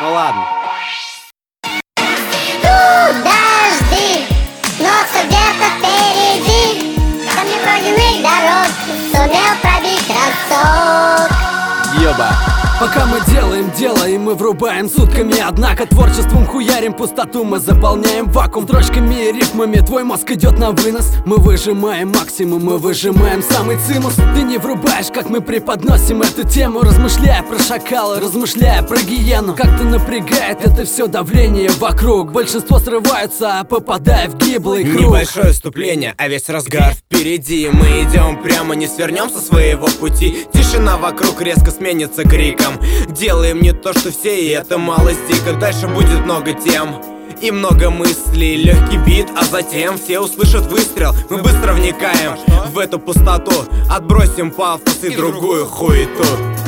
Ну ладно. Дожди, но все где-то впереди. Там непройденных дорог сумел пробить рассок. Ёба. Пока мы делаем, мы врубаем сутками. Однако творчеством хуярим пустоту, мы заполняем вакуум строчками и рифмами. Твой мозг идет на вынос, мы выжимаем максимум, мы выжимаем самый цимус. Ты не врубаешь, как мы преподносим эту тему, размышляя про шакала, размышляя про гиену. Как-то напрягает это все давление вокруг. Большинство срываются, попадая в гиблый круг. Небольшое вступление, а весь разгар впереди. Мы идем прямо, не свернем со своего пути. Тишина вокруг резко сменится криком. Делаем не то, что все, и это малость дико. Дальше будет много тем и много мыслей. Легкий бит, а затем все услышат выстрел. Мы быстро вникаем в эту пустоту, отбросим пафос и другую хуету.